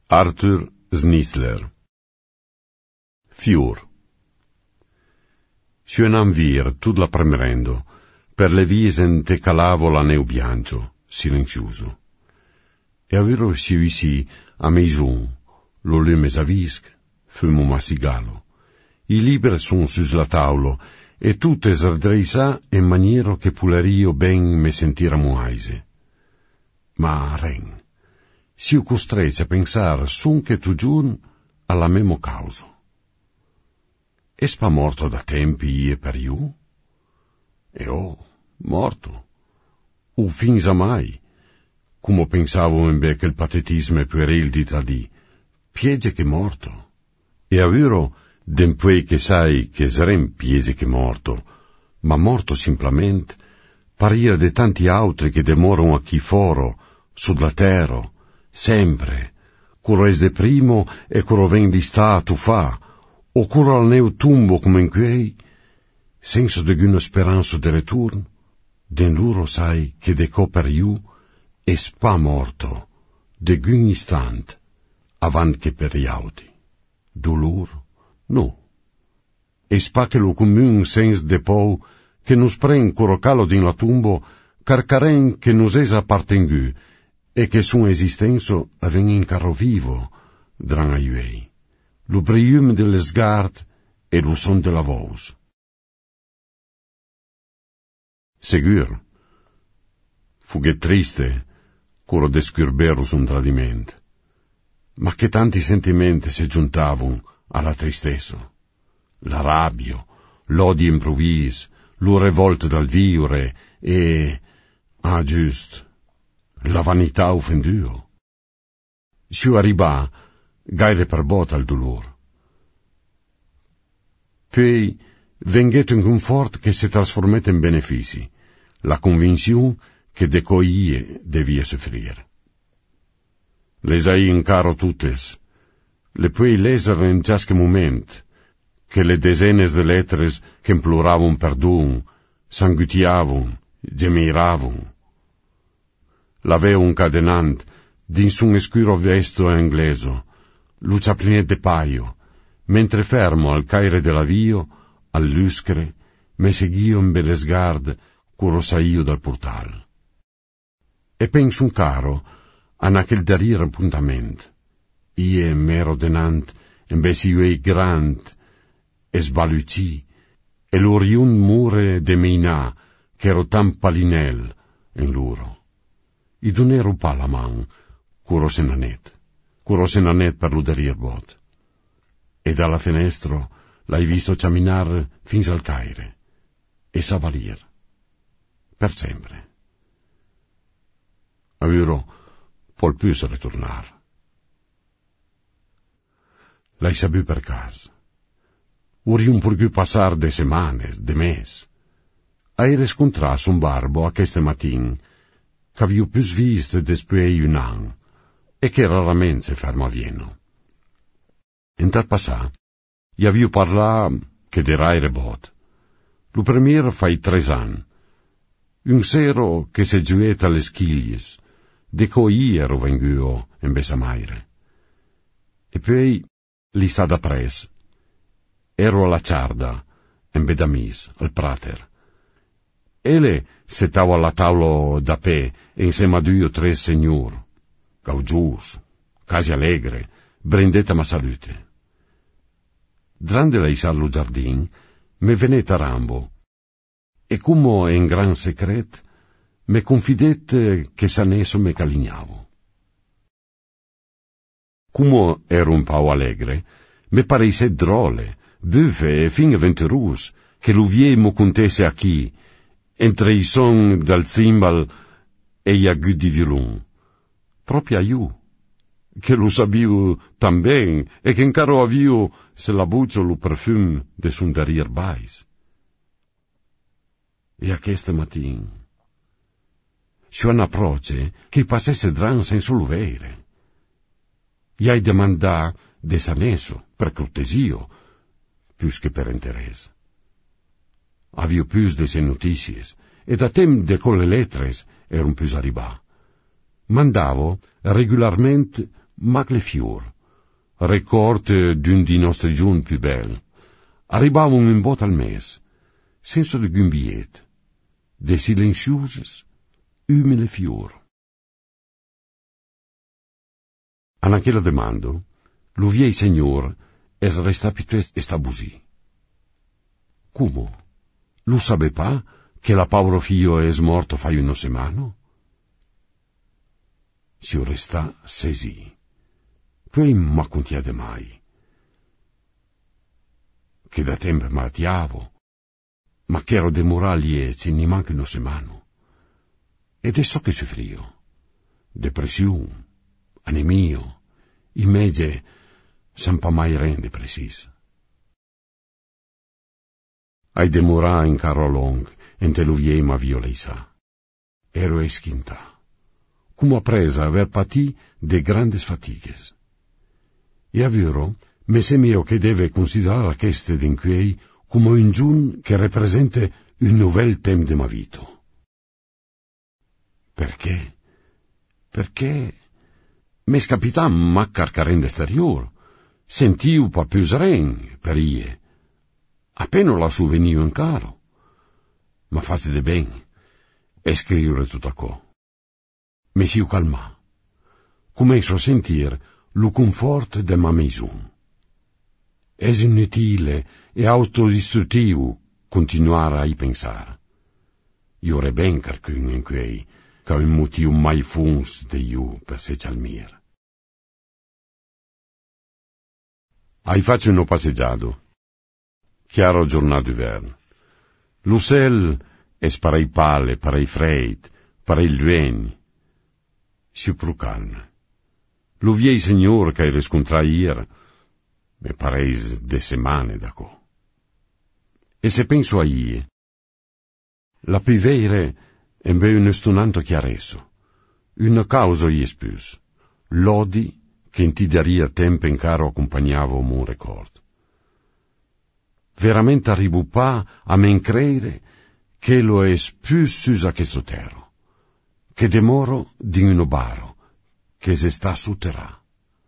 Arthur Schnitzler. Fior. Sciunam vir tut la premerendo, per le viesen te calavo la neu biancio, silenzioso. E avero si a maison, lo lume s'avisc, fumo ma sigalo. I libri son sus la taulo, e tutte s'ardreisa in maniero che pulerio ben me sentira muaise. Ma ren, siu costretto a pensar sun che tu giun alla memo causo. Es pa morto da tempi e per iu? E morto. U finza mai, come pensavo in be che il patetismo pueril di tradì, piege che morto. E avvero, dempuei che sai che sarem piese che morto, ma morto simplement, paria de tanti altri che demorano a chi foro, sulla terra, sempre, curo es de primo e curo ven di stato fa, o curo al neu tumbo come in quei, senso de guna speranza de return, den luro sai che de co per iu, es pa morto, de gun istant, avant che per iauti. Dolor? No. Es pa che lo comun sens de pou, che nos pren curo calo din la tumbo, carcaren che nos es appartengu, e che sun esistenso aven in carro vivo, dran a iuei. Lo brium de l'esgard e lo son de la voz. Segur, fughe triste, curo descurberus un tradiment, ma che tanti sentimenti se giuntavun alla tristezza, la rabbia, l'odio improvis, lo revolte dal vivere e, giust, la vanità offenduo. Si arriba gaire per bota al dolor. Poi venget un confort che si trasformette in benefici, la convinzione che de coie devia soffrire. Les hai in caro tuttes, le puoi lesere in ciasche moment, che le desenes de lettres che imploravon perdon, sanguitiavon, gemiravon. L'aveo un cadenant, din sun escuro vesto ingleso, lucia plinet de paio, mentre fermo al caire dell'avio, al luscre, me seguio in belesgard, curo saio dal portal. E penso un caro, an aquel darir appuntament. Ie mero denant, invece iuei grand, es baluci, e l'oriun mure de meina, che ero tan palinel, in loro. I donero pa la man, curo senanet per l'uderir bot. E dalla fenestro l'hai visto camminar fins al caire, e s'avalir, per sempre. Avero, pol pius retornar. L'hai sabu per cas. Uriun purgù passar de semanes, de mes. Hai rescontras un barbo aqueste matin, qu'aviu pius vist despuei un an, e che raramente se ferma a Vieno. In tal passà, i aviu parlà che de raire bot. Lo premier fai 3 an. Un sero che se giueta le schiglies, de coi ero venguo in besamaire. E poi li sta da pres. Ero alla ciarda, in bedamis, al prater. Ele setavo alla taulo da pe, insieme a 2 o 3 signor, gaugius, casi allegre, brindetta ma salute. Drande la isar lo giardin, me veneta rambo, e come in gran secret, me confidette che s'anesso me calignavo. Come ero un pau allegre, me pareise drole, buffe e fin venturus, che l'uviemo contesse a chi, entre i son dal zimbal e gli agudi di violon. Proprio a io, che lo sabiu tan ben e che incaro avio se la buccio lo parfum de sun darir bais. E a questa mattina, c'è un approce che passesse dran senza lo vere. Gli hai demandà de sanesso, per cortesio, più che per interesse. Avio più de se noticies, e da tem de colle lettres eron più arribà. Mandavo regolarmente mac le fior, ricord d'un di nostri giorni più belli. Arribavamo in botta al mes, senza de gumbiet, de silenzioses, umile fior. An aquella demando, lo viei signor es resta pitest estabusì. Como? Lu sabe pa che la povero figlio es morto fai una semana? Si resta sesi. Poi ma contiade mai. Che da tempo malatiavo, ma che ero demorali e ce ne manca una semana. Ed è so che soffrio. Depressione, anemia, invece, san pa mai rende precis. Ai demorà in carro long, ente lo vie ma violeisa. Ero eschinta. Come appresa aver patì de grandes fatigues. E a vero, me semio che deve considerare queste d'inquiei come un giorno che rappresenta un nouvel tem de ma vita. Perché? Perché me scapitam ma carcarende esterior, sentiu pa più sren per ie. Appena la souvenio in caro. Ma fate de ben, e scrivere tutto ciò. Me si calma. Comincio a sentir lo confort de ma maison. Es inutile e autodistruttivo continuare a pensare. Io re ben carcun in quei, che un motivo mai funs de io per se calmir. Ai faccio uno passeggiato. Chiaro giornata d'ivern. L'ucel es parei pale, parei freit, parei lueni. Si pro calma. Lo viei signor che riscontra ier, me pareis de semane d'acò. E se penso a ie, la piveire embe un stunanto chiaresso, una causa ies pius, lodi che in ti daria tempo in caro accompagnavo mon record. Veramente arrivo pa a men credere che lo es più sus a questo terro, che demoro di uno baro, che se sta su terra.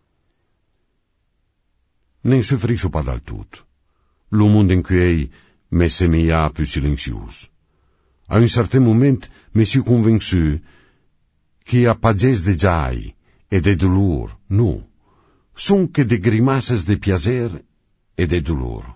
Ne soffrisco pa dal tutto. Lo mondo in cui me semia più silenzioso. A un certain moment me si convincu che a pages de giai e de dolor, no, son che de grimaces de piacer e de dolor.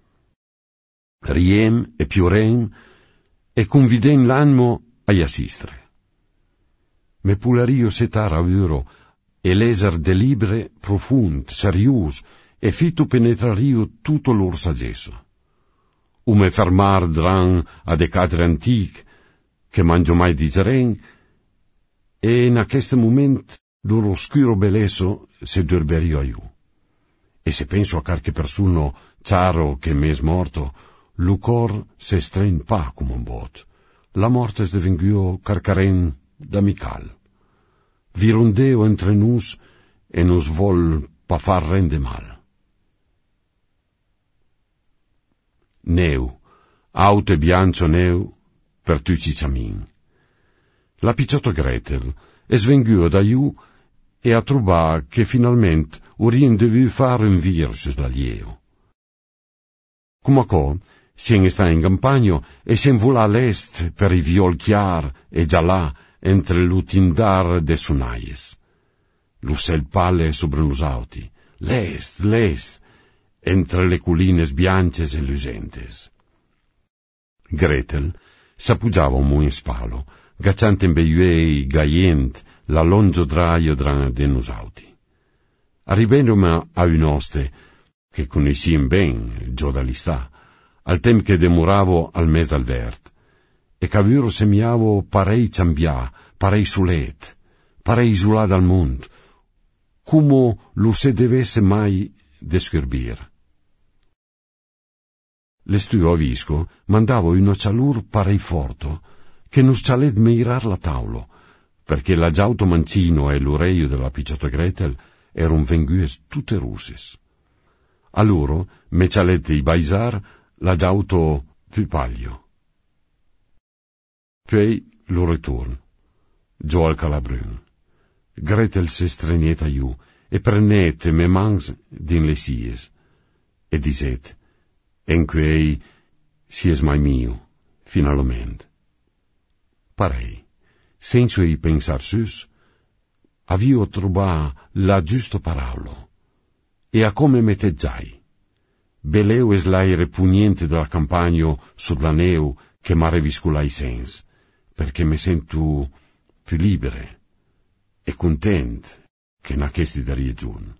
Riem e piorem e conviden l'animo a assistere. Me pulario setar a vero e leser de libre profund, serius e fito penetrario tutto lor saggesso. O me fermar dran a de cadre antic che mangio mai digeren e in aquest moment lor oscuro belesso se dorberio a io. E se penso a qualche persona ciaro che me es morto, lo cor se stren pa come un bot. La morte es devenguo carcaren d'amical. Virondeo entre nus e nos vol pa far rende mal. Neu, auto e biancio neu, per tutti ciamin. La picciotto Gretel es venguo da iu e a trubà che finalmente urien devu fare un virus dall'ieo. Come co, sien sta in campagno e sen vola l'est per i viol chiar e giallà entre l'utindar de sunaies. L'ucel pale sobre nos auti, l'est, entre le collines bianches e lucentes. Gretel s'appoggiava un mo in spalo, gacciante in beiuei gaient la longio draio de nos auti. Arrivendome a un oste, che conoscien ben, già dall'istà, al tem che demoravo al mes d'alvert, e c'avuro semiavo parei ciambià, parei sulet, parei isolà dal mondo, come lo se devesse mai descurbir. L'estuo avisco mandavo una cialur parei forto, che nos cialet mirar la taulo, perché la giauto mancino e l'oreio della picciotta Gretel erano vengues tutte russes. A loro me cialet i baisar la giauto più paglio. Poi lo ritorno, giù al Calabrun. Gretel se strenieta iu, e prendete me mans din le sies, e diset, en quei sies mai mio, finalmente. Parei, senza i pensar sus, avio trovato la giusta parola, e a come metteggiai. Beleu es l'aire pugnente della campagna sulla neu che m'ha visculai sens, perché mi sento più libere e content che in questi darie giorni.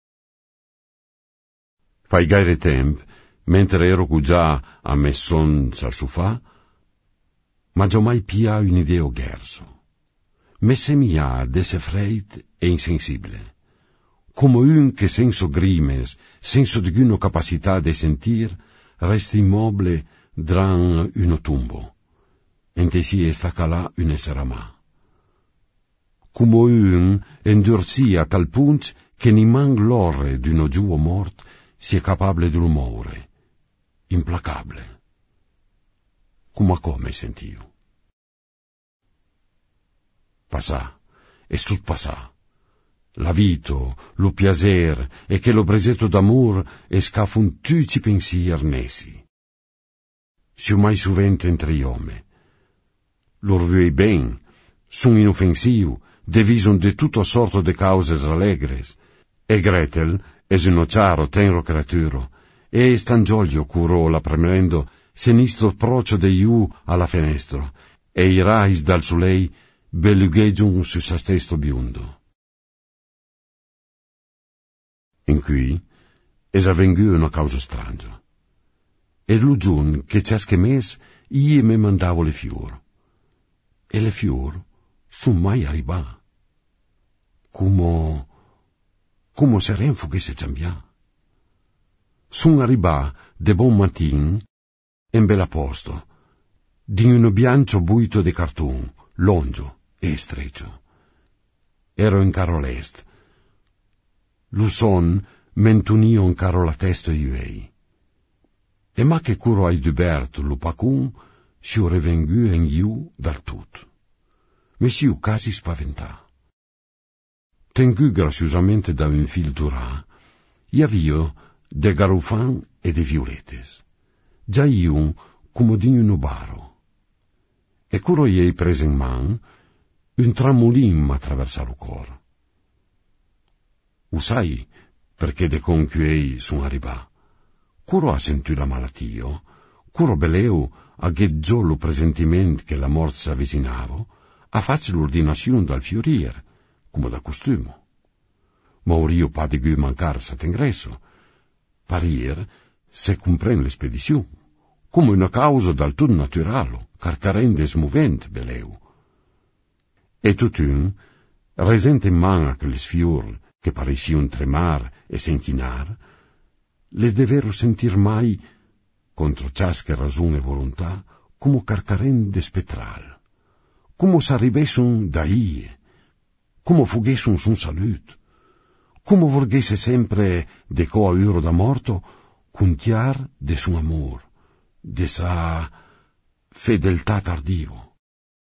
Fai gaire tempo, mentre ero già a messon al sofà, ma già mai pia un'idea gerso. Me semia desse freit e insensibile. Come un che senso grimes, senso di una capacità di sentir, resta immobile dran uno tumbo, ente si sta calà un essere amà. Come un endurcia a tal punto che nimang l'orre d'uno giuo mort sia capabile di l'umore, implacabile. Come sentiu. Passà, e tut passà. La vito, lo piacer e che lo bregetto d'amor e scafun tutti pensier nessi. Siu mai suvente entre iome. Lor vuoi ben, sun inoffensiu, devison de tutto sorto de causes allegres, e Gretel es un ciaro tenro creaturo, e stangiolio curò la premendo sinistro procio de iu alla fenestro, e i rais dal solei belughegiun su sa stesto biondo. In cui es avvengu una causa strangia. E lo giun che ciasche mes io me mandavo le fior. E le fior sun mai arriba. Come se renfo che se cambia. Sun arriba de bon matin en bella posto, di uno bianco buito de cartun, longio e stretto. Ero in caro l'est. Lo son mentunio in caro la testa iuei. E ma che curo ai Dubert lo pacun, si ore vengu en iu dal tut. Me siu quasi spaventà. Tengu graziosamente da un fil d'ura, avio de garufan e de violetes. Già iun come di un baro. E curo iei prese in man, un tramolin m'attraversa lo cor. Usai, perché de conquiei son arriba. Curo ha sentito la malattia, curo beleu agheggiò lo presentiment che la morte s'avvicinavo, a face l'ordinazione dal fiorier, come da costume. Maurio pa de gu mancar sat ingresso, parir se compren l'espedizione, come una causa dal tutto naturale, car carendes movent beleu. E tutun, resente in man a quelle sfior, che parecion tremar e s'inchinar, le devero sentir mai, contro ciasca ragione e volontà, come carcarende spettral, come s'arrivesson da ie, come fughesson son salut, come vorghesse sempre de co a uro da morto, contiar de son amor, de sa fedeltà tardivo.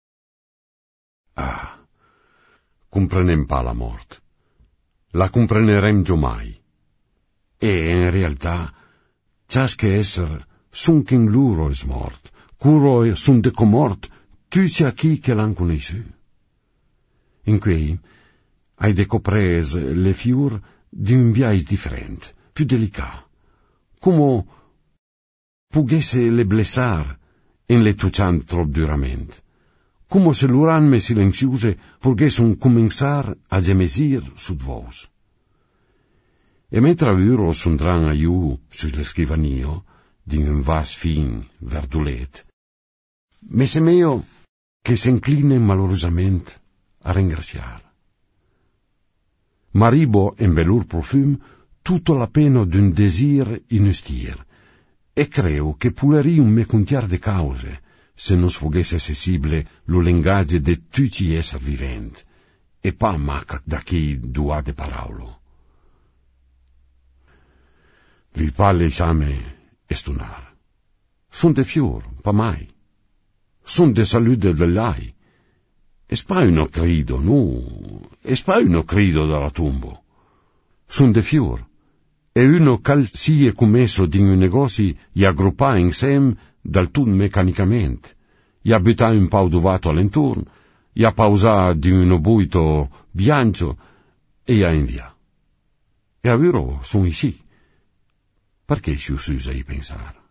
Ah, comprenem pa la mort. La comprenerem giomai. E in realtà, ciasche esser sun che in loro es mort, curo sun de comort, tutti a chi che l'han conosciuto. In quei, hai decopres le fior di un biais differente, più delicat, come pughesse le blessar in le tucian trop duramente, come se l'uranme silenziose volghesson comenzar a gemesir sud vos. E mentre avuro sondran a iu sulle scrivanio, din un vas fin verdulet, me semeo che s'incline malorosamente a ringraziar. Maribo en velur profum tutto la pena d'un desir inustir, e creo che puleri un me contiar de cause, se non sfoghesse accessibile lo linguaggio de tutti esser vivent, e pa maca da chi dua de paraulo. Vi parle esame estunar. Son de fior, pa mai. Son de salute dell'ai. E spai uno crido, no, e spai uno crido dalla tumbo. sun de fior, e uno cal sie commesso di un negozi e aggruppa insieme dal tun meccanicamente, e abita un pau duvato all'intorno, e a pausa di uno buito bianco, e a invia. E a vero sono sì. Perché si usa di pensare?